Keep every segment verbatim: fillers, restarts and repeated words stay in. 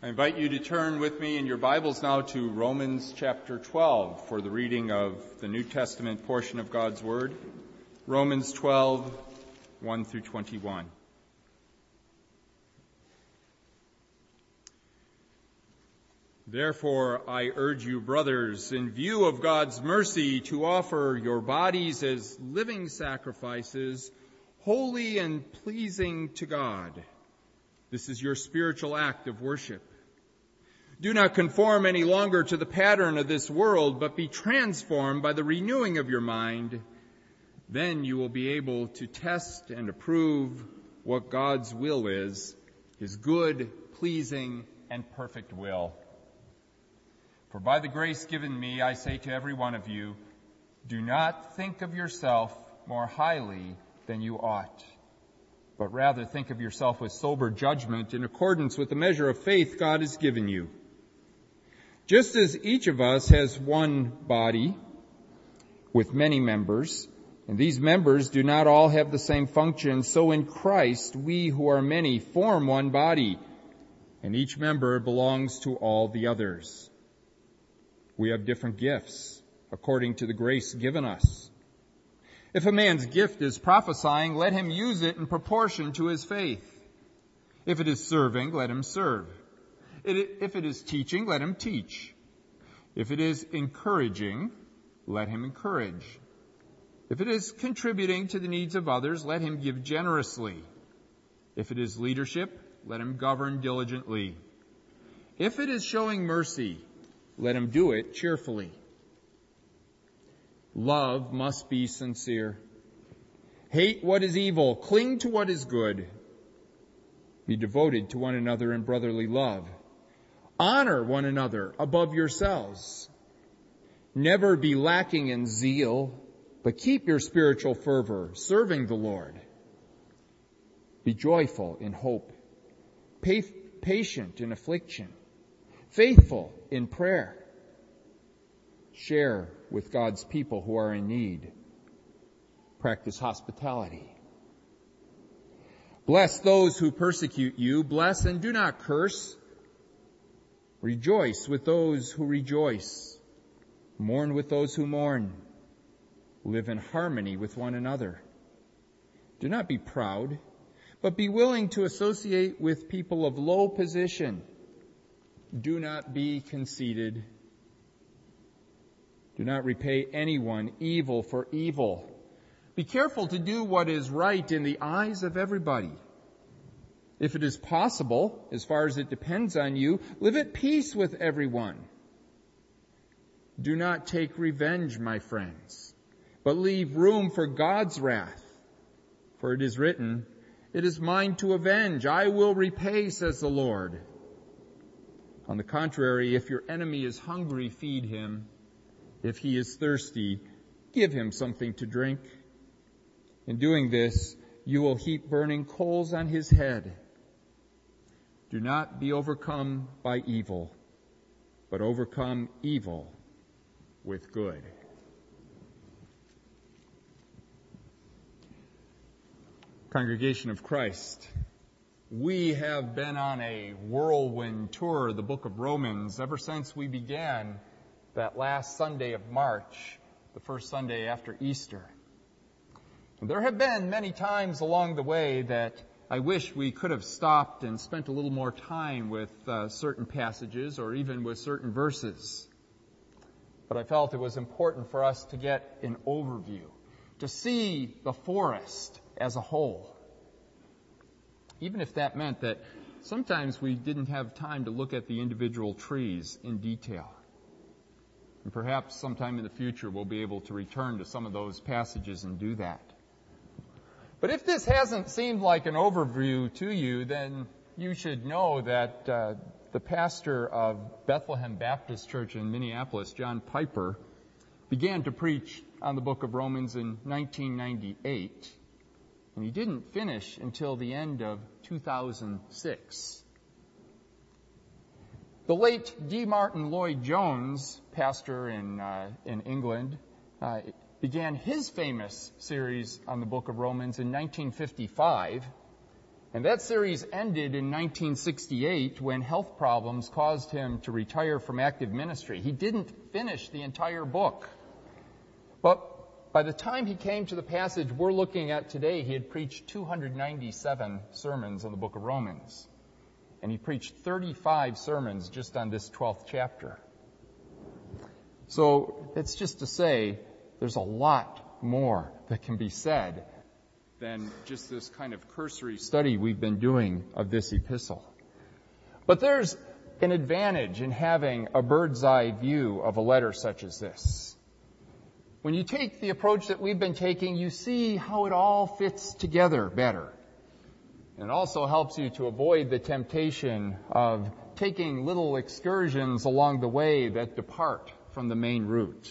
I invite you to turn with me in your Bibles now to Romans chapter twelve for the reading of the New Testament portion of God's Word. Romans twelve, one through twenty-one. Therefore, I urge you, brothers, in view of God's mercy, to offer your bodies as living sacrifices, holy and pleasing to God. This is your spiritual act of worship. Do not conform any longer to the pattern of this world, but be transformed by the renewing of your mind. Then you will be able to test and approve what God's will is, his good, pleasing, and perfect will. For by the grace given me, I say to every one of you, do not think of yourself more highly than you ought, but rather think of yourself with sober judgment in accordance with the measure of faith God has given you. Just as each of us has one body with many members, and these members do not all have the same function, so in Christ we who are many form one body, and each member belongs to all the others. We have different gifts according to the grace given us. If a man's gift is prophesying, let him use it in proportion to his faith. If it is serving, let him serve. If it is teaching, let him teach. If it is encouraging, let him encourage. If it is contributing to the needs of others, let him give generously. If it is leadership, let him govern diligently. If it is showing mercy, let him do it cheerfully. Love must be sincere. Hate what is evil. Cling to what is good. Be devoted to one another in brotherly love. Honor one another above yourselves. Never be lacking in zeal, but keep your spiritual fervor, serving the Lord. Be joyful in hope, patient in affliction, faithful in prayer. Share with God's people who are in need. Practice hospitality. Bless those who persecute you. Bless and do not curse. Rejoice with those who rejoice. Mourn with those who mourn. Live in harmony with one another. Do not be proud, but be willing to associate with people of low position. Do not be conceited. Do not repay anyone evil for evil. Be careful to do what is right in the eyes of everybody. If it is possible, as far as it depends on you, live at peace with everyone. Do not take revenge, my friends, but leave room for God's wrath. For it is written, "It is mine to avenge. I will repay," says the Lord. On the contrary, if your enemy is hungry, feed him. If he is thirsty, give him something to drink. In doing this, you will heap burning coals on his head. Do not be overcome by evil, but overcome evil with good. Congregation of Christ, we have been on a whirlwind tour of the book of Romans ever since we began that last Sunday of March, the first Sunday after Easter. And there have been many times along the way that I wish we could have stopped and spent a little more time with uh, certain passages or even with certain verses. But I felt it was important for us to get an overview, to see the forest as a whole. Even if that meant that sometimes we didn't have time to look at the individual trees in detail. And perhaps sometime in the future we'll be able to return to some of those passages and do that. But if this hasn't seemed like an overview to you, then you should know that uh, the pastor of Bethlehem Baptist Church in Minneapolis, John Piper, began to preach on the book of Romans in nineteen ninety-eight, and he didn't finish until the end of two thousand six. The late D. Martin Lloyd-Jones, pastor in uh, in England, uh, began his famous series on the book of Romans in nineteen fifty-five, And that series ended in nineteen sixty-eight when health problems caused him to retire from active ministry. He didn't finish the entire book. But by the time he came to the passage we're looking at today, he had preached two hundred ninety-seven sermons on the book of Romans. And he preached thirty-five sermons just on this twelfth chapter. So it's just to say there's a lot more that can be said than just this kind of cursory study we've been doing of this epistle. But there's an advantage in having a bird's eye view of a letter such as this. When you take the approach that we've been taking, you see how it all fits together better. And it also helps you to avoid the temptation of taking little excursions along the way that depart from the main route.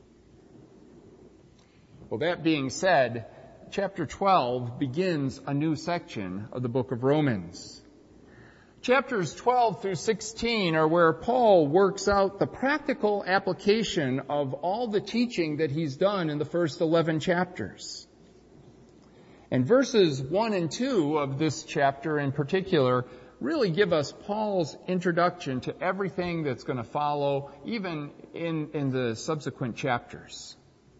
Well, that being said, chapter twelve begins a new section of the book of Romans. Chapters twelve through sixteen are where Paul works out the practical application of all the teaching that he's done in the first eleven chapters. And verses one and two of this chapter in particular really give us Paul's introduction to everything that's going to follow, even in, in the subsequent chapters.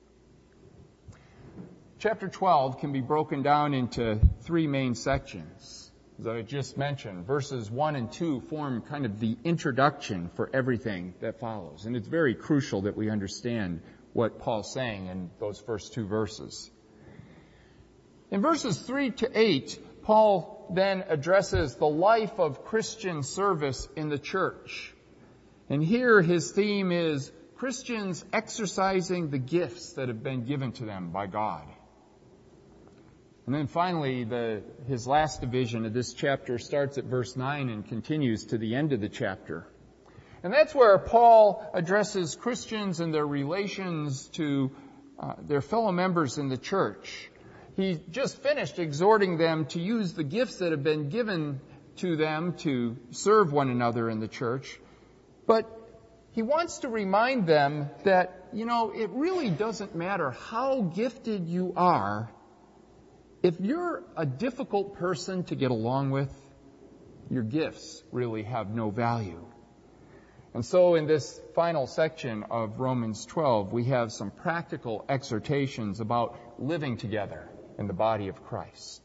Chapter twelve can be broken down into three main sections. As I just mentioned, verses one and two form kind of the introduction for everything that follows. And it's very crucial that we understand what Paul's saying in those first two verses. In verses three to eight, Paul then addresses the life of Christian service in the church. And here his theme is Christians exercising the gifts that have been given to them by God. And then finally, the, his last division of this chapter starts at verse nine and continues to the end of the chapter. And that's where Paul addresses Christians and their relations to uh, their fellow members in the church. He just finished exhorting them to use the gifts that have been given to them to serve one another in the church. But he wants to remind them that, you know, it really doesn't matter how gifted you are. If you're a difficult person to get along with, your gifts really have no value. And so in this final section of Romans twelve, we have some practical exhortations about living together in the body of Christ.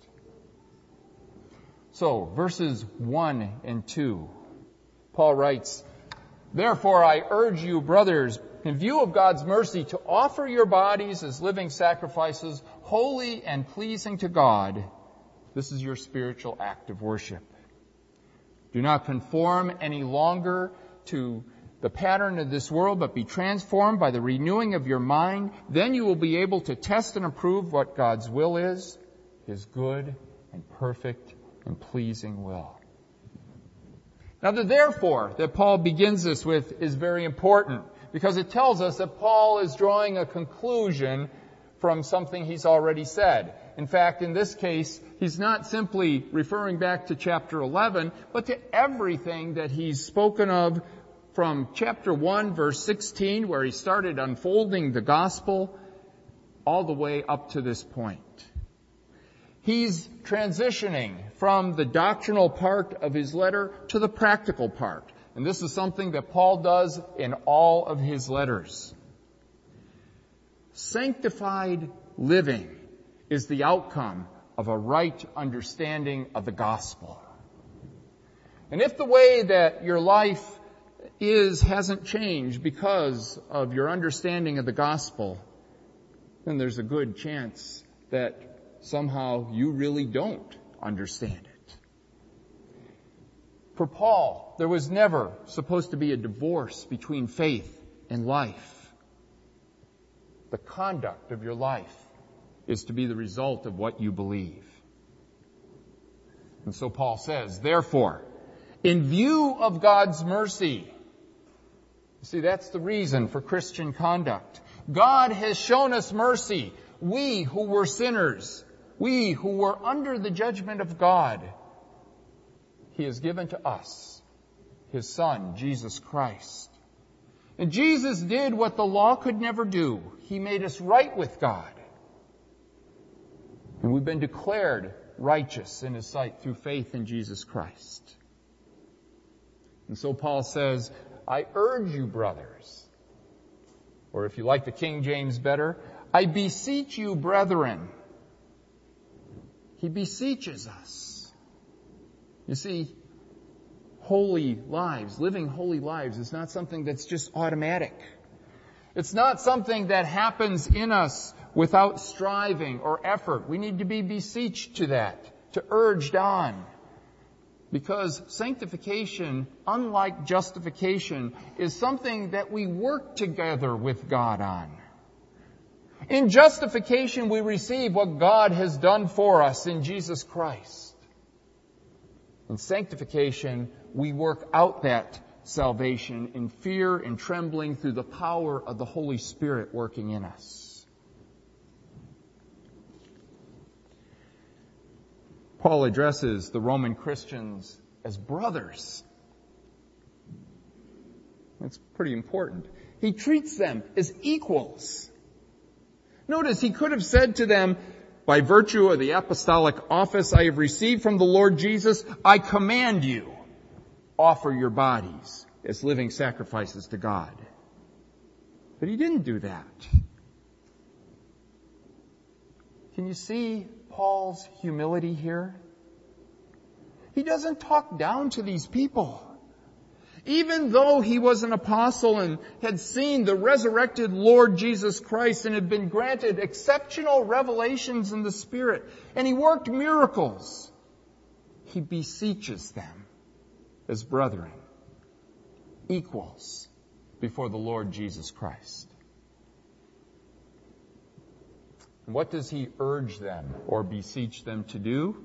So, verses one and two, Paul writes, "Therefore I urge you, brothers, in view of God's mercy, to offer your bodies as living sacrifices, holy and pleasing to God. This is your spiritual act of worship. Do not conform any longer to the pattern of this world, but be transformed by the renewing of your mind. Then you will be able to test and approve what God's will is, His good and perfect and pleasing will." Now the therefore that Paul begins this with is very important, because it tells us that Paul is drawing a conclusion from something he's already said. In fact, in this case, he's not simply referring back to chapter eleven, but to everything that he's spoken of from chapter one, verse sixteen, where he started unfolding the gospel, all the way up to this point. He's transitioning from the doctrinal part of his letter to the practical part. And this is something that Paul does in all of his letters. Sanctified living is the outcome of a right understanding of the gospel. And if the way that your life is hasn't changed because of your understanding of the gospel, then there's a good chance that somehow you really don't understand it. For Paul, there was never supposed to be a divorce between faith and life. The conduct of your life is to be the result of what you believe. And so Paul says, therefore, in view of God's mercy, you see, that's the reason for Christian conduct. God has shown us mercy. We who were sinners, we who were under the judgment of God, He has given to us His Son, Jesus Christ. And Jesus did what the law could never do. He made us right with God. And we've been declared righteous in His sight through faith in Jesus Christ. And so Paul says, I urge you, brothers, or if you like the King James better, I beseech you, brethren. He beseeches us. You see, holy lives, living holy lives is not something that's just automatic. It's not something that happens in us without striving or effort. We need to be beseeched to that, to urged on. Because sanctification, unlike justification, is something that we work together with God on. In justification, we receive what God has done for us in Jesus Christ. In sanctification, we work out that salvation in fear and trembling through the power of the Holy Spirit working in us. Paul addresses the Roman Christians as brothers. That's pretty important. He treats them as equals. Notice he could have said to them, by virtue of the apostolic office I have received from the Lord Jesus, I command you, offer your bodies as living sacrifices to God. But he didn't do that. Can you see Paul's humility here? He doesn't talk down to these people. Even though he was an apostle and had seen the resurrected Lord Jesus Christ and had been granted exceptional revelations in the Spirit, and he worked miracles, he beseeches them as brethren, equals before the Lord Jesus Christ. And what does he urge them or beseech them to do?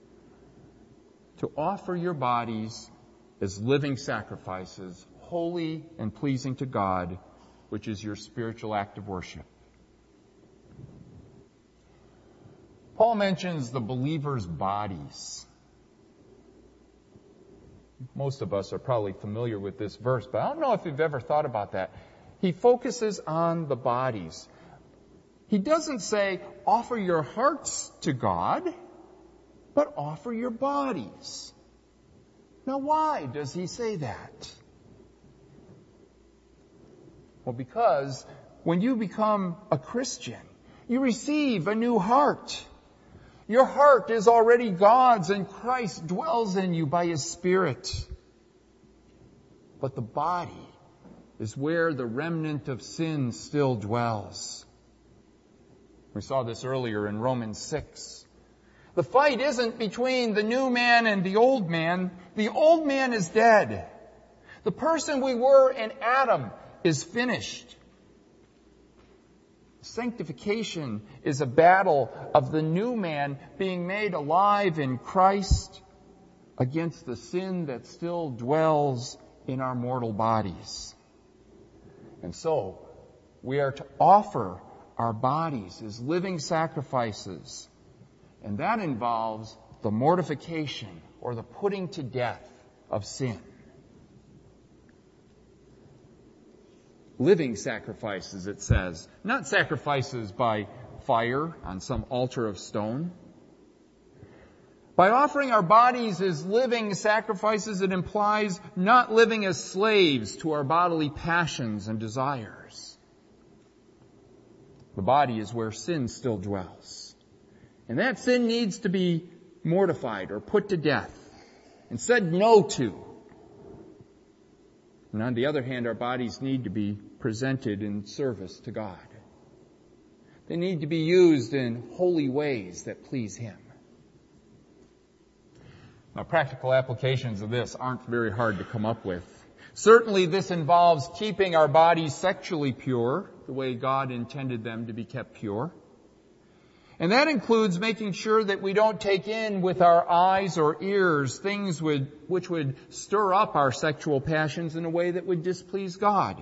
To offer your bodies as living sacrifices, holy and pleasing to God, which is your spiritual act of worship. Paul mentions the believers' bodies. Most of us are probably familiar with this verse, but I don't know if you've ever thought about that. He focuses on the bodies. He doesn't say, offer your hearts to God, but offer your bodies. Now, why does he say that? Well, because when you become a Christian, you receive a new heart. Your heart is already God's, and Christ dwells in you by His Spirit. But the body is where the remnant of sin still dwells. We saw this earlier in Romans six. The fight isn't between the new man and the old man. The old man is dead. The person we were in Adam is finished. Sanctification is a battle of the new man being made alive in Christ against the sin that still dwells in our mortal bodies. And so, we are to offer our bodies as living sacrifices. And that involves the mortification or the putting to death of sin. Living sacrifices, it says, not sacrifices by fire on some altar of stone. By offering our bodies as living sacrifices, it implies not living as slaves to our bodily passions and desires. The body is where sin still dwells. And that sin needs to be mortified or put to death and said no to. And on the other hand, our bodies need to be presented in service to God. They need to be used in holy ways that please Him. Now, practical applications of this aren't very hard to come up with. Certainly, this involves keeping our bodies sexually pure, the way God intended them to be kept pure. And that includes making sure that we don't take in with our eyes or ears things would, which would stir up our sexual passions in a way that would displease God.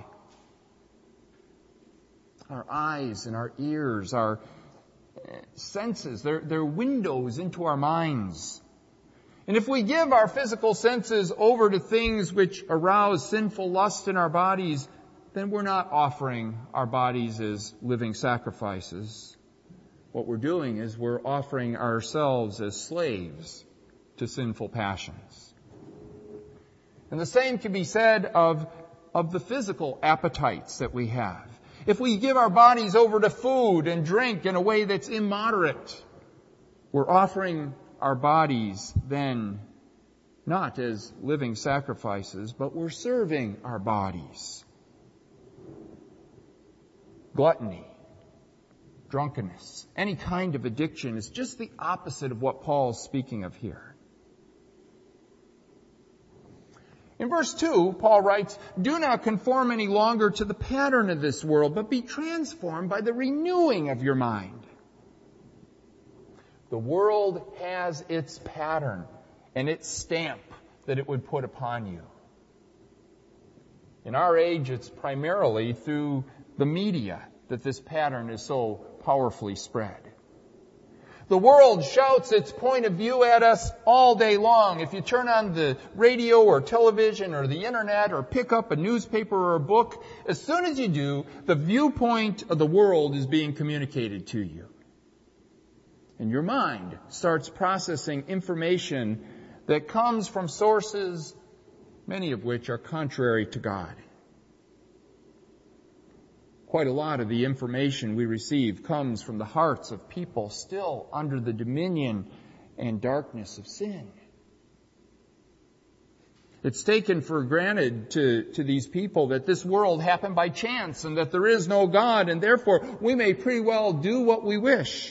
Our eyes and our ears, our senses, they're, they're windows into our minds. And if we give our physical senses over to things which arouse sinful lust in our bodies, then we're not offering our bodies as living sacrifices. what we're doing is we're offering ourselves as slaves to sinful passions. And the same can be said of, of the physical appetites that we have. If we give our bodies over to food and drink in a way that's immoderate, we're offering our bodies then not as living sacrifices, but we're serving our bodies. Gluttony, drunkenness, any kind of addiction is just the opposite of what Paul's speaking of here. In verse two, Paul writes, "Do not conform any longer to the pattern of this world, but be transformed by the renewing of your mind." The world has its pattern and its stamp that it would put upon you. In our age, it's primarily through the media that this pattern is so powerfully spread. The world shouts its point of view at us all day long. If you turn on the radio or television or the internet or pick up a newspaper or a book, as soon as you do, the viewpoint of the world is being communicated to you. And your mind starts processing information that comes from sources, many of which are contrary to God. Quite a lot of the information we receive comes from the hearts of people still under the dominion and darkness of sin. It's taken for granted to, to these people that this world happened by chance and that there is no God, and therefore we may pretty well do what we wish.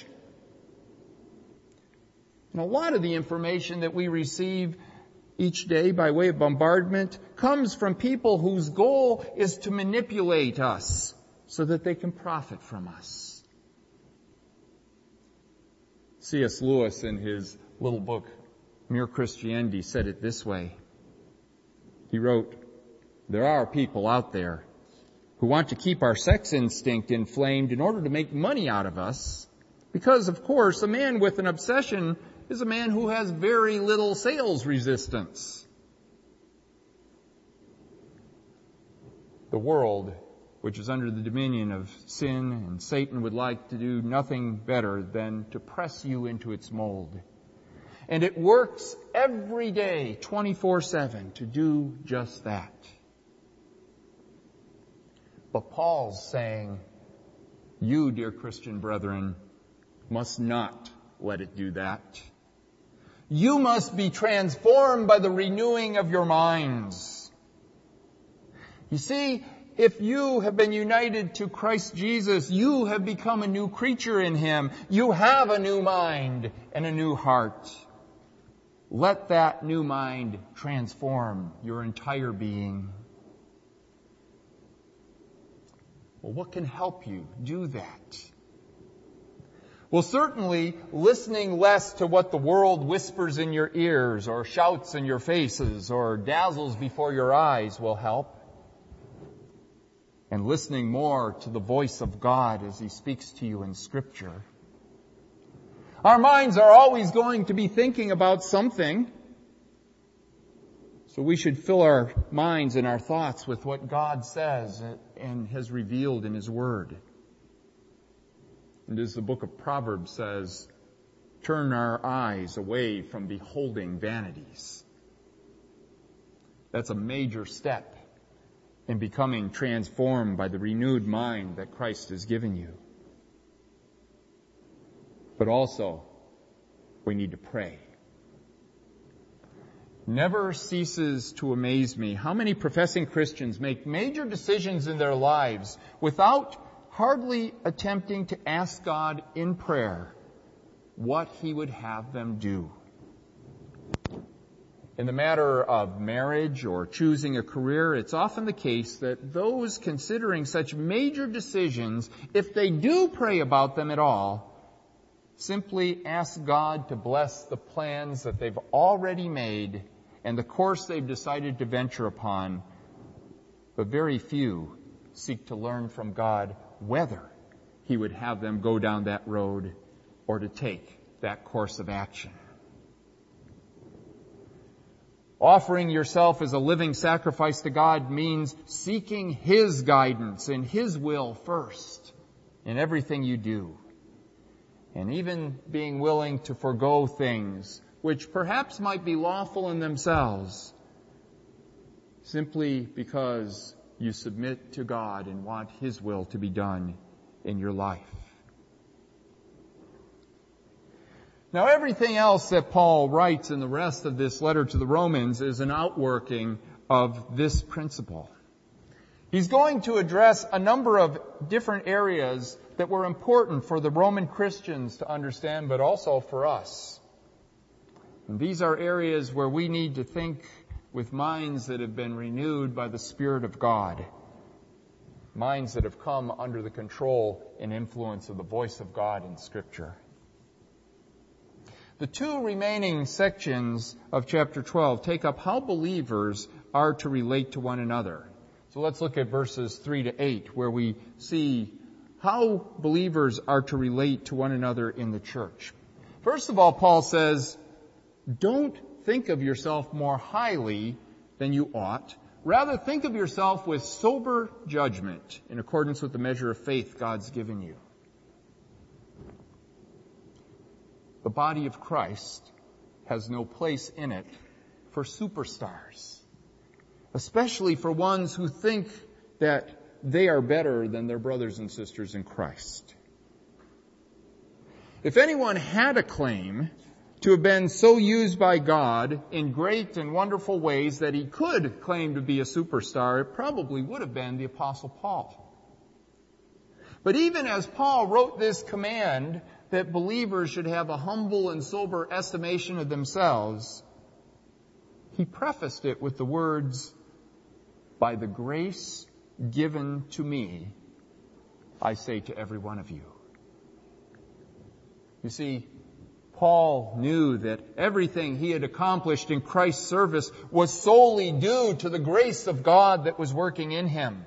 And a lot of the information that we receive each day by way of bombardment comes from people whose goal is to manipulate us so that they can profit from us. C S Lewis, in his little book, Mere Christianity, said it this way. He wrote, "There are people out there who want to keep our sex instinct inflamed in order to make money out of us, because, of course, a man with an obsession is a man who has very little sales resistance." The world, which is under the dominion of sin and Satan, would like to do nothing better than to press you into its mold. And it works every day, twenty-four seven, to do just that. But Paul's saying, you, dear Christian brethren, must not let it do that. You must be transformed by the renewing of your minds. You see, if you have been united to Christ Jesus, you have become a new creature in Him. You have a new mind and a new heart. Let that new mind transform your entire being. Well, what can help you do that? Well, certainly listening less to what the world whispers in your ears or shouts in your faces or dazzles before your eyes will help. And listening more to the voice of God as He speaks to you in Scripture. Our minds are always going to be thinking about something. So we should fill our minds and our thoughts with what God says and has revealed in His Word. And as the book of Proverbs says, turn our eyes away from beholding vanities. That's a major step in becoming transformed by the renewed mind that Christ has given you. But also, we need to pray. Never ceases to amaze me how many professing Christians make major decisions in their lives without hardly attempting to ask God in prayer what He would have them do. In the matter of marriage or choosing a career, it's often the case that those considering such major decisions, if they do pray about them at all, simply ask God to bless the plans that they've already made and the course they've decided to venture upon. But very few seek to learn from God whether He would have them go down that road or to take that course of action. Offering yourself as a living sacrifice to God means seeking His guidance and His will first in everything you do. and even being willing to forego things which perhaps might be lawful in themselves, simply because you submit to God and want His will to be done in your life. Now, everything else that Paul writes in the rest of this letter to the Romans is an outworking of this principle. He's going to address a number of different areas that were important for the Roman Christians to understand, but also for us. And these are areas where we need to think with minds that have been renewed by the Spirit of God, minds that have come under the control and influence of the voice of God in Scripture. The two remaining sections of chapter twelve take up how believers are to relate to one another. So let's look at verses three to eight, where we see how believers are to relate to one another in the church. First of all, Paul says, don't think of yourself more highly than you ought. Rather, think of yourself with sober judgment in accordance with the measure of faith God's given you. The body of Christ has no place in it for superstars, especially for ones who think that they are better than their brothers and sisters in Christ. If anyone had a claim to have been so used by God in great and wonderful ways that he could claim to be a superstar, it probably would have been the Apostle Paul. But even as Paul wrote this command that believers should have a humble and sober estimation of themselves, he prefaced it with the words, "By the grace given to me, I say to every one of you." You see, Paul knew that everything he had accomplished in Christ's service was solely due to the grace of God that was working in him.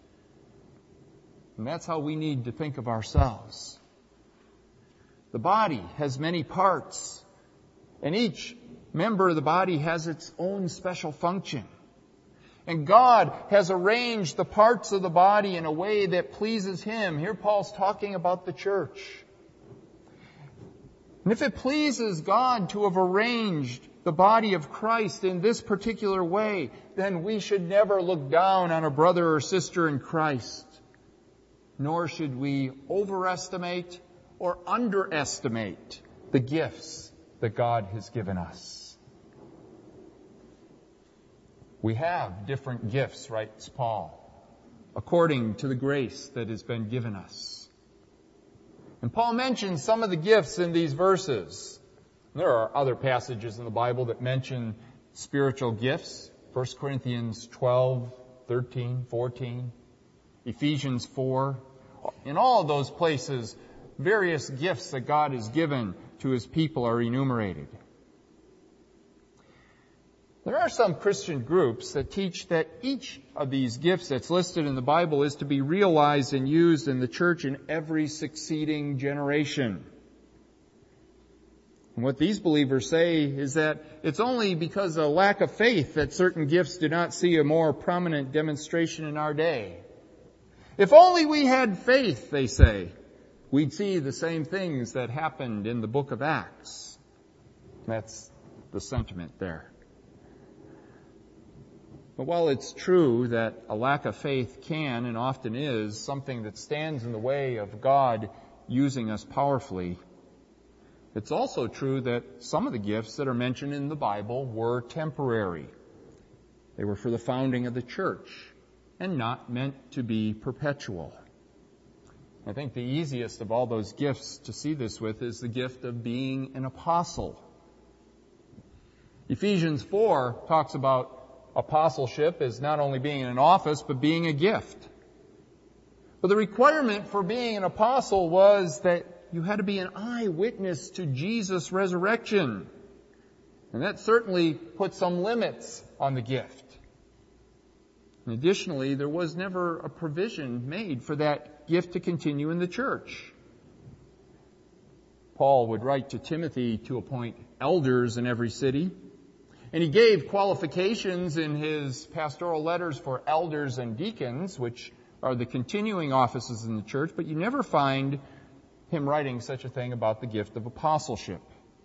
And that's how we need to think of ourselves. The body has many parts, and each member of the body has its own special function. And God has arranged the parts of the body in a way that pleases Him. Here Paul's talking about the church. And if it pleases God to have arranged the body of Christ in this particular way, then we should never look down on a brother or sister in Christ. Nor should we overestimate or underestimate the gifts that God has given us. We have different gifts, writes Paul, according to the grace that has been given us. And Paul mentions some of the gifts in these verses. There are other passages in the Bible that mention spiritual gifts. First Corinthians twelve, thirteen, fourteen, Ephesians four. In all of those places, various gifts that God has given to His people are enumerated. There are some Christian groups that teach that each of these gifts that's listed in the Bible is to be realized and used in the church in every succeeding generation. And what these believers say is that it's only because of lack of faith that certain gifts do not see a more prominent demonstration in our day. If only we had faith, they say, we'd see the same things that happened in the book of Acts. That's the sentiment there. But while it's true that a lack of faith can and often is something that stands in the way of God using us powerfully, it's also true that some of the gifts that are mentioned in the Bible were temporary. They were for the founding of the church and not meant to be perpetual. I think the easiest of all those gifts to see this with is the gift of being an apostle. Ephesians four talks about apostleship as not only being an office, but being a gift. But the requirement for being an apostle was that you had to be an eyewitness to Jesus' resurrection. And that certainly put some limits on the gift. And additionally, there was never a provision made for that gift to continue in the church. Paul would write to Timothy to appoint elders in every city. And he gave qualifications in his pastoral letters for elders and deacons, which are the continuing offices in the church, but you never find him writing such a thing about the gift of apostleship?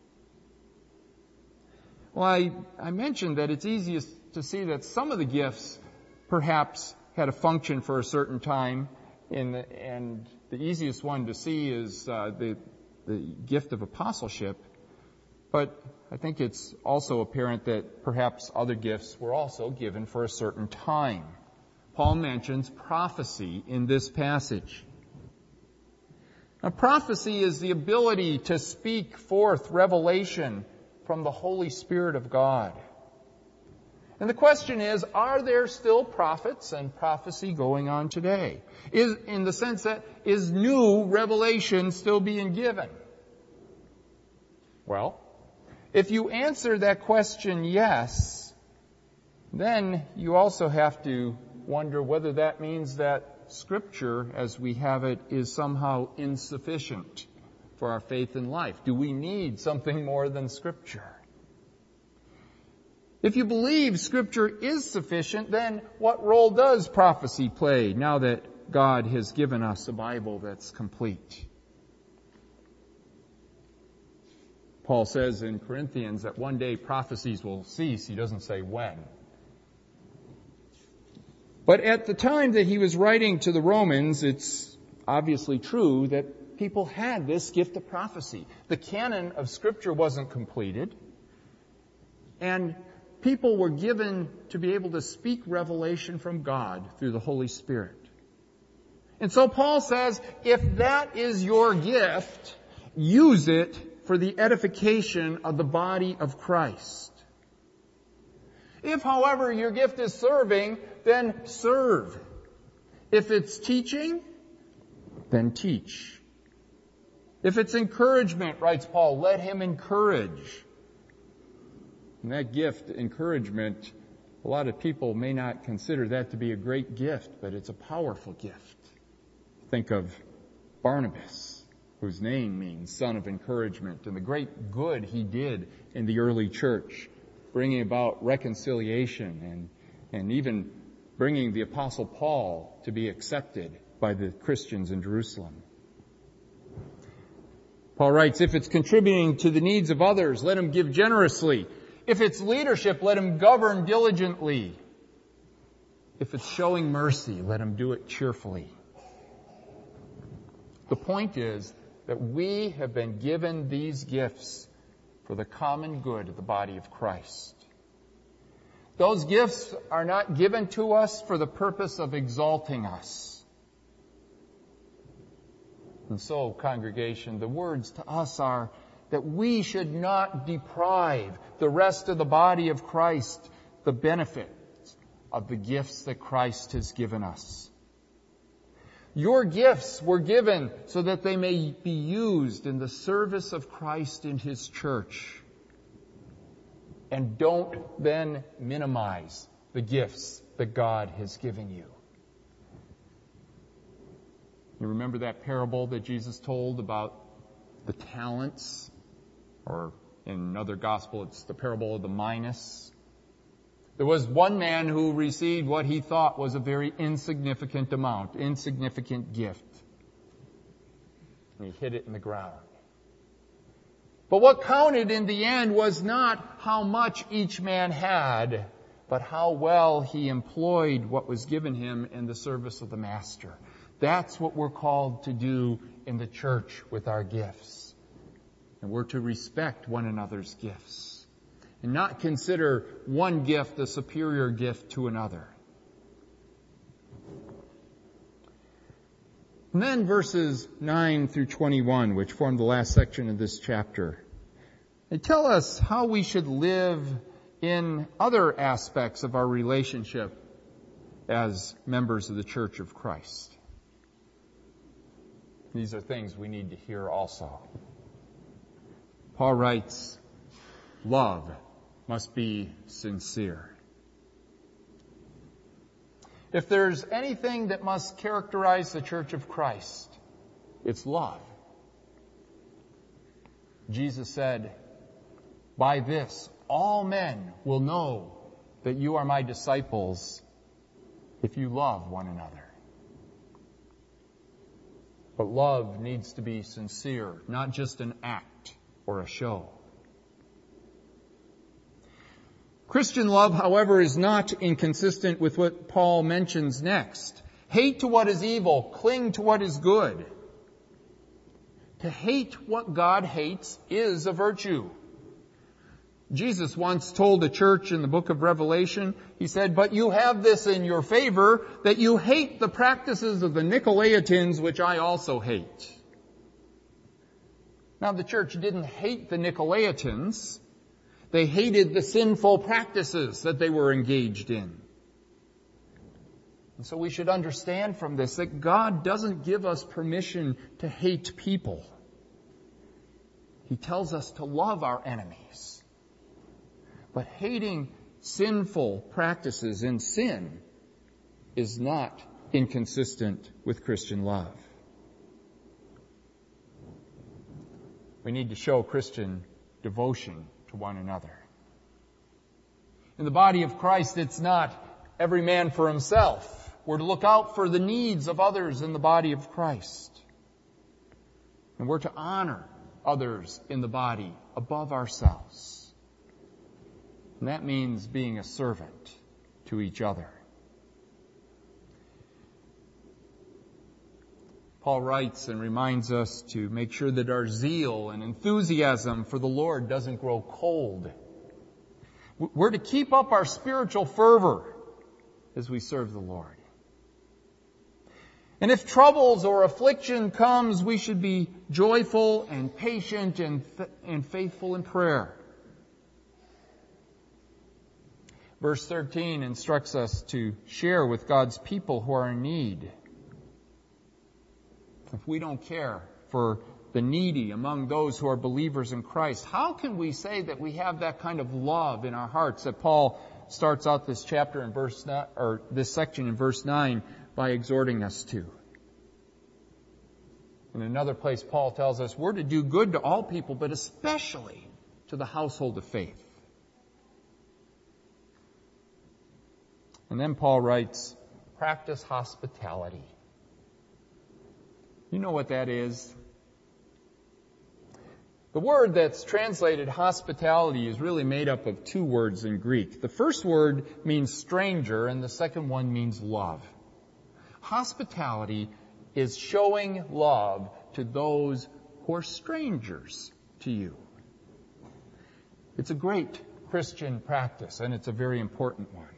Well, I, I mentioned that it's easiest to see that some of the gifts perhaps had a function for a certain time, in the, and the easiest one to see is uh, the, the gift of apostleship. But I think it's also apparent that perhaps other gifts were also given for a certain time. Paul mentions prophecy in this passage. Now, prophecy is the ability to speak forth revelation from the Holy Spirit of God. And the question is, are there still prophets and prophecy going on today? Is, in the sense that, is new revelation still being given? Well, if you answer that question yes, then you also have to wonder whether that means that Scripture, as we have it, is somehow insufficient for our faith in life. Do we need something more than Scripture? If you believe Scripture is sufficient, then what role does prophecy play now that God has given us a Bible that's complete? Paul says in Corinthians that one day prophecies will cease. He doesn't say when. But at the time that he was writing to the Romans, it's obviously true that people had this gift of prophecy. The canon of Scripture wasn't completed, and people were given to be able to speak revelation from God through the Holy Spirit. And so Paul says, if that is your gift, use it for the edification of the body of Christ. If, however, your gift is serving, then serve. If it's teaching, then teach. If it's encouragement, writes Paul, let him encourage. And that gift, encouragement, a lot of people may not consider that to be a great gift, but it's a powerful gift. Think of Barnabas, whose name means son of encouragement, and the great good he did in the early church, bringing about reconciliation and, and even bringing the Apostle Paul to be accepted by the Christians in Jerusalem. Paul writes, if it's contributing to the needs of others, let him give generously. If it's leadership, let him govern diligently. If it's showing mercy, let him do it cheerfully. The point is that we have been given these gifts for the common good of the body of Christ. Those gifts are not given to us for the purpose of exalting us. And so, congregation, the words to us are that we should not deprive the rest of the body of Christ the benefits of the gifts that Christ has given us. Your gifts were given so that they may be used in the service of Christ in His church. And don't then minimize the gifts that God has given you. You remember that parable that Jesus told about the talents? Or in another gospel, it's the parable of the minas. There was one man who received what he thought was a very insignificant amount, insignificant gift. And he hid it in the ground. But what counted in the end was not how much each man had, but how well he employed what was given him in the service of the Master. That's what we're called to do in the church with our gifts. And we're to respect one another's gifts and not consider one gift a superior gift to another. And then verses nine through twenty-one, which form the last section of this chapter, they tell us how we should live in other aspects of our relationship as members of the Church of Christ. These are things we need to hear also. Paul writes, love must be sincere. If there's anything that must characterize the Church of Christ, it's love. Jesus said, by this all men will know that you are my disciples if you love one another. But love needs to be sincere, not just an act or a show. Christian love, however, is not inconsistent with what Paul mentions next. Hate to what is evil, cling to what is good. To hate what God hates is a virtue. Jesus once told the church in the book of Revelation, he said, "But you have this in your favor, that you hate the practices of the Nicolaitans, which I also hate." Now, the church didn't hate the Nicolaitans. They hated the sinful practices that they were engaged in. And so we should understand from this that God doesn't give us permission to hate people. He tells us to love our enemies. But hating sinful practices and sin is not inconsistent with Christian love. We need to show Christian devotion to one another. In the body of Christ, it's not every man for himself. We're to look out for the needs of others in the body of Christ. And we're to honor others in the body above ourselves. And that means being a servant to each other. Paul writes and reminds us to make sure that our zeal and enthusiasm for the Lord doesn't grow cold. We're to keep up our spiritual fervor as we serve the Lord. And if troubles or affliction comes, we should be joyful and patient and, and faithful in prayer. Verse thirteen instructs us to share with God's people who are in need. If we don't care for the needy among those who are believers in Christ, how can we say that we have that kind of love in our hearts that Paul starts out this chapter in verse nine, or this section in verse nine by exhorting us to? In another place, Paul tells us we're to do good to all people, but especially to the household of faith. And then Paul writes, practice hospitality. You know what that is? The word that's translated hospitality is really made up of two words in Greek. The first word means stranger, and the second one means love. Hospitality is showing love to those who are strangers to you. It's a great Christian practice, and it's a very important one.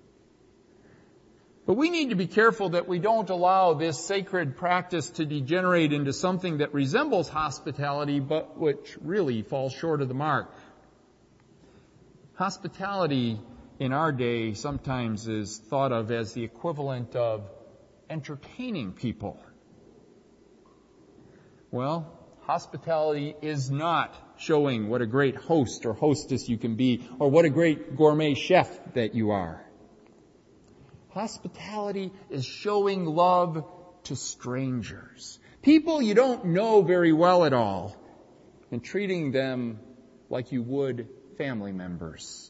But we need to be careful that we don't allow this sacred practice to degenerate into something that resembles hospitality, but which really falls short of the mark. Hospitality in our day sometimes is thought of as the equivalent of entertaining people. Well, hospitality is not showing what a great host or hostess you can be, or what a great gourmet chef that you are. Hospitality is showing love to strangers, people you don't know very well at all, and treating them like you would family members.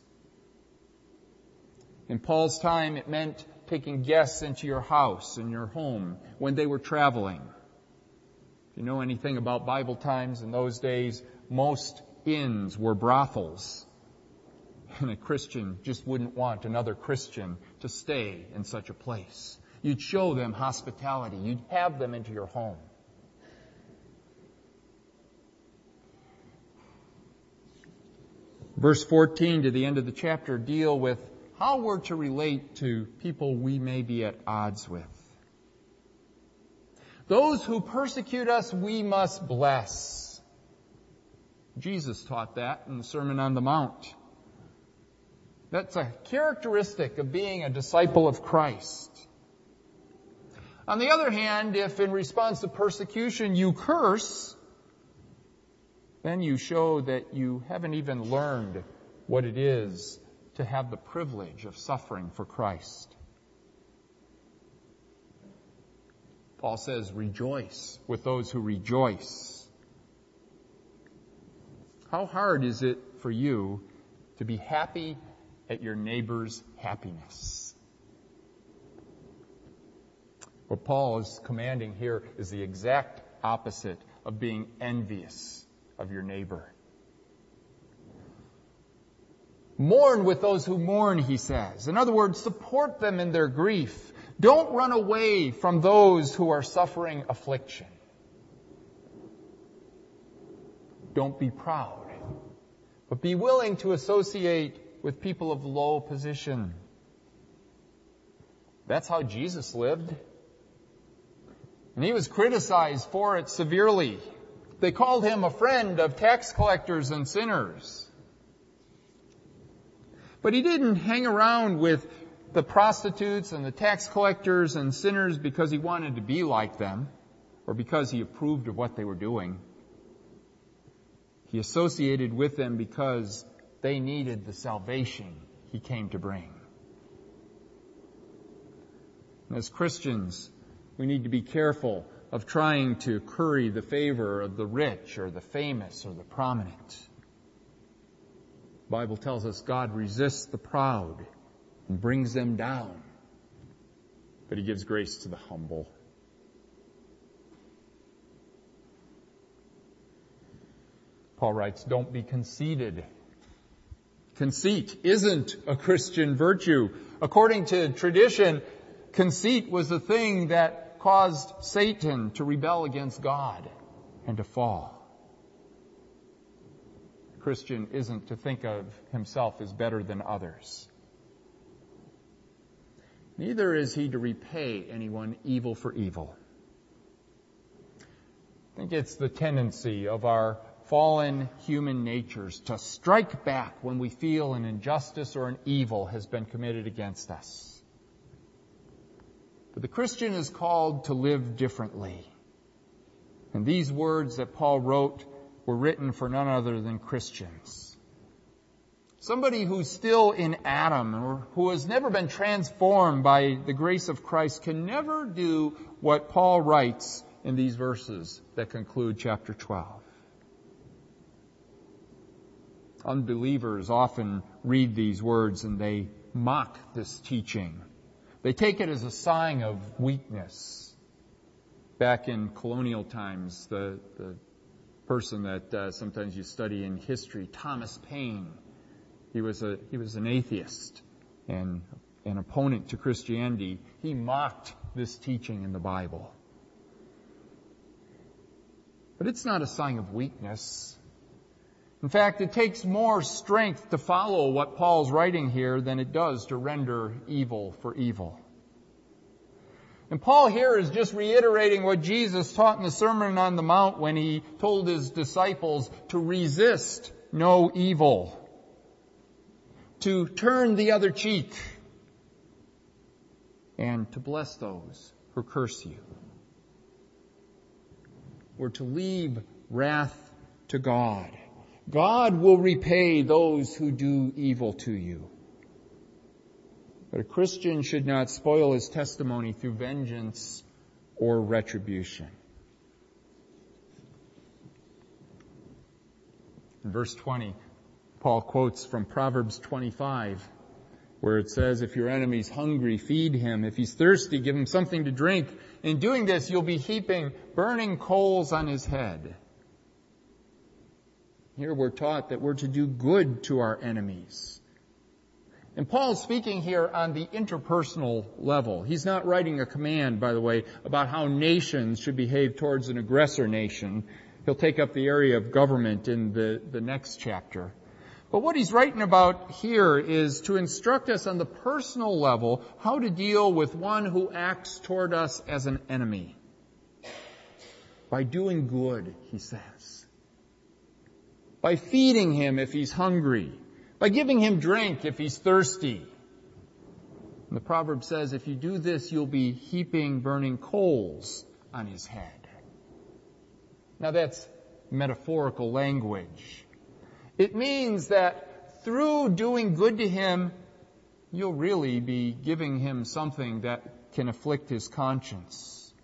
In Paul's time, it meant taking guests into your house and your home when they were traveling. If you know anything about Bible times in those days, most inns were brothels. And a Christian just wouldn't want another Christian to stay in such a place. You'd show them hospitality. You'd have them into your home. Verse fourteen to the end of the chapter deal with how we're to relate to people we may be at odds with. Those who persecute us, we must bless. Jesus taught that in the Sermon on the Mount. That's a characteristic of being a disciple of Christ. On the other hand, if in response to persecution you curse, then you show that you haven't even learned what it is to have the privilege of suffering for Christ. Paul says, rejoice with those who rejoice. How hard is it for you to be happy at your neighbor's happiness? What Paul is commanding here is the exact opposite of being envious of your neighbor. Mourn with those who mourn, he says. In other words, support them in their grief. Don't run away from those who are suffering affliction. Don't be proud, but be willing to associate with people of low position. That's how Jesus lived. And he was criticized for it severely. They called him a friend of tax collectors and sinners. But he didn't hang around with the prostitutes and the tax collectors and sinners because he wanted to be like them or because he approved of what they were doing. He associated with them because they needed the salvation he came to bring. And as Christians, we need to be careful of trying to curry the favor of the rich or the famous or the prominent. The Bible tells us God resists the proud and brings them down, but he gives grace to the humble. Paul writes, don't be conceited. Conceit isn't a Christian virtue. According to tradition, conceit was the thing that caused Satan to rebel against God and to fall. A Christian isn't to think of himself as better than others. Neither is he to repay anyone evil for evil. I think it's the tendency of our fallen human natures to strike back when we feel an injustice or an evil has been committed against us. But the Christian is called to live differently. And these words that Paul wrote were written for none other than Christians. Somebody who's still in Adam or who has never been transformed by the grace of Christ can never do what Paul writes in these verses that conclude chapter twelve. Unbelievers often read these words and they mock this teaching. They take it as a sign of weakness. Back in colonial times, the, the person that uh, sometimes you study in history, Thomas Paine, he was a he was an atheist and an opponent to Christianity. He mocked this teaching in the Bible. But it's not a sign of weakness. In fact, it takes more strength to follow what Paul's writing here than it does to render evil for evil. And Paul here is just reiterating what Jesus taught in the Sermon on the Mount when he told his disciples to resist no evil, to turn the other cheek, and to bless those who curse you. We're to leave wrath to God. God will repay those who do evil to you. But a Christian should not spoil his testimony through vengeance or retribution. In verse twenty, Paul quotes from Proverbs twenty-five, where it says, if your enemy's hungry, feed him. If he's thirsty, give him something to drink. In doing this, you'll be heaping burning coals on his head. Here we're taught that we're to do good to our enemies. And Paul's speaking here on the interpersonal level. He's not writing a command, by the way, about how nations should behave towards an aggressor nation. He'll take up the area of government in the, the next chapter. But what he's writing about here is to instruct us on the personal level how to deal with one who acts toward us as an enemy. By doing good, he says. By feeding him if he's hungry. By giving him drink if he's thirsty. And the proverb says, if you do this, you'll be heaping burning coals on his head. Now that's metaphorical language. It means that through doing good to him, you'll really be giving him something that can afflict his conscience.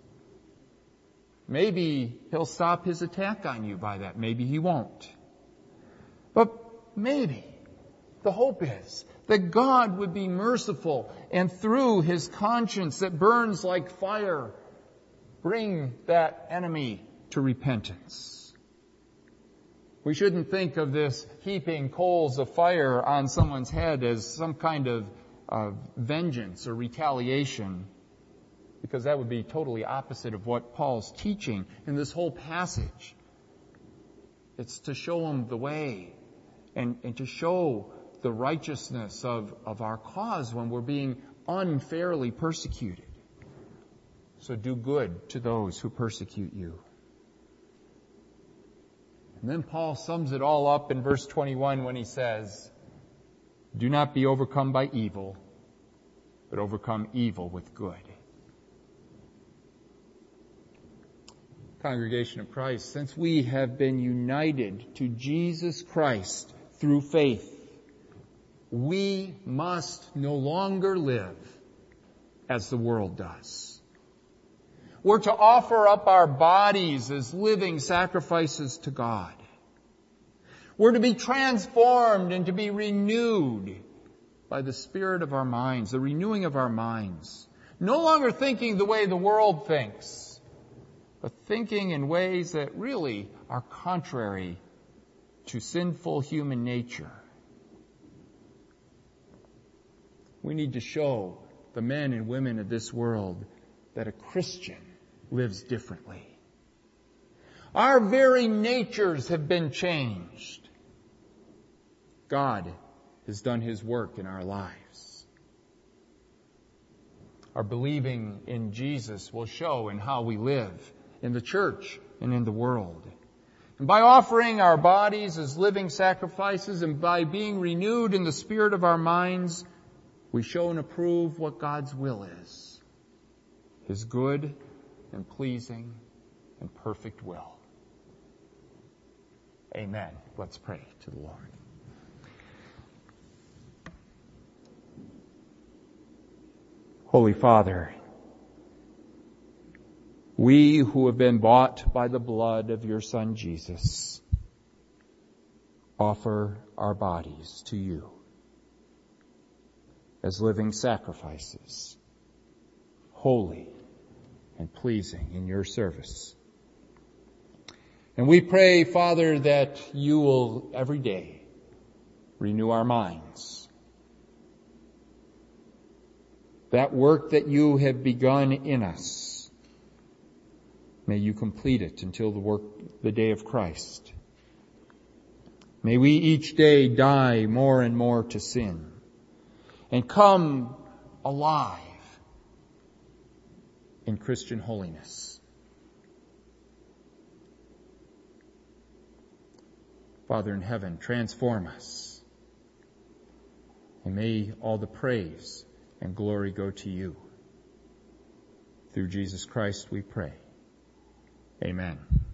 Maybe he'll stop his attack on you by that. Maybe he won't. But maybe the hope is That God would be merciful and through His conscience that burns like fire, bring that enemy to repentance. We shouldn't think of this heaping coals of fire on someone's head as some kind of uh, vengeance or retaliation, because that would be totally opposite of what Paul's teaching in this whole passage. It's to show them the way and, and to show the righteousness of, of our cause when we're being unfairly persecuted. So do good to those who persecute you. And then Paul sums it all up in verse twenty-one when he says, do not be overcome by evil, but overcome evil with good. Congregation of Christ, since we have been united to Jesus Christ through faith, we must no longer live as the world does. We're to offer up our bodies as living sacrifices to God. We're to be transformed and to be renewed by the spirit of our minds, the renewing of our minds. No longer thinking the way the world thinks, but thinking in ways that really are contrary to sinful human nature. We need to show the men and women of this world that a Christian lives differently. Our very natures have been changed. God has done His work in our lives. Our believing in Jesus will show in how we live in the church and in the world. And by offering our bodies as living sacrifices and by being renewed in the spirit of our minds, we show and approve what God's will is. His good and pleasing and perfect will. Amen. Let's pray to the Lord. Holy Father, we who have been bought by the blood of your Son Jesus offer our bodies to you as living sacrifices, holy and pleasing in your service. And we pray, Father, that you will every day renew our minds. That work that you have begun in us, may you complete it until the work, the day of Christ. May we each day die more and more to sin and come alive in Christian holiness. Father in heaven, transform us. And may all the praise and glory go to you. Through Jesus Christ we pray. Amen.